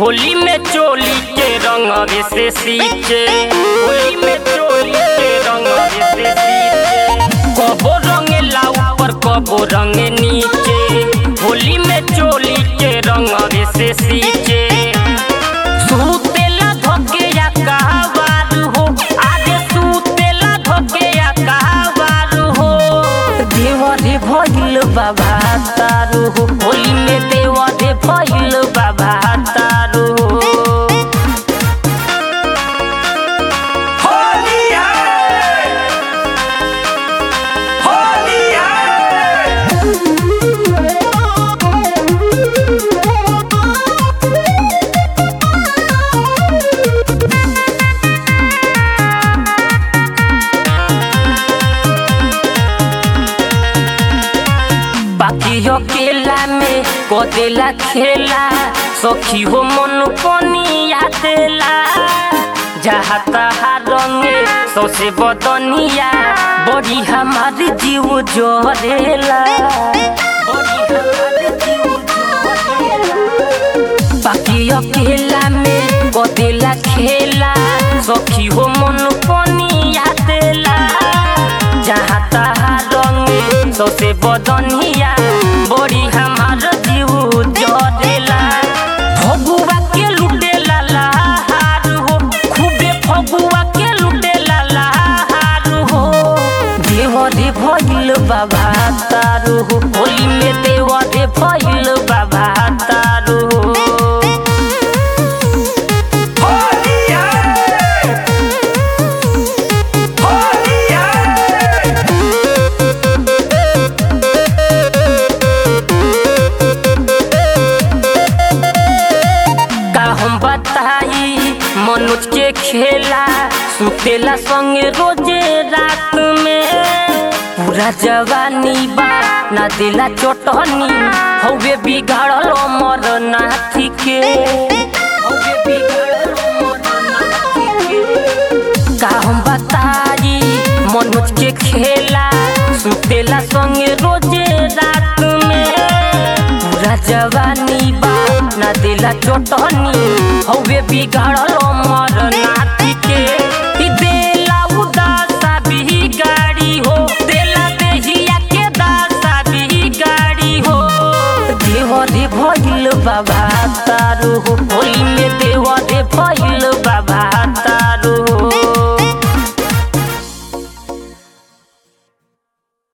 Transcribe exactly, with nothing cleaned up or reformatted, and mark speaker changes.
Speaker 1: होली में चोली के रंग से सींचे, होली में चोली के रंग से सींचे, कबो रंगेला ऊपर कबो रंगे नीचे, होली में चोली के रंग से सींचे। सूतेला धोके या कहवार हो, आगे सूतेला धोके या कहवार हो, देवरे भइल बाबा तारू हो, होली में देवरे भइल बाबा तारू हो। बाकी हो केला में कोदेला खेला, सखी हो मन पनिया देला, जहाँ तहाँ रंगे सौसे बदनिया, बड़ी हमारी जीव जोरेला, बाकी हो केला में कोदेला खेला, सखी हो मन पनिया देला, जहाँ तहाँ रंगे सौसे बदनिया, बड़ी हमार जीव जरेला। फगुआ के लुटेला लहार हो, खूबे फगुआ के लुटेला लहार हो, देवरे भइल बाबा तारू हो, होली में देवरे भइल बाबा तारू हो। मनोज के खेला सुतेला संगे रोजे रात में, पूरा जवानी बा ना दिला चोटनी, हवे बिगाड़ल अमर नाथी के, हवे बिगाड़ल अमर नाथी के। का हम बताई मनोज के खेला सुतेला संगे रोजे रात में, पूरा जवानी बा ना दिला चोटनी, हवे बिगाड़ल अमर नाथी के। देला उदासा बिगाड़ी हो, देला देहिया के दासा बिगाड़ी हो, देवरे भइल बाबा तारू हो, होली में देवरे भइल बाबा।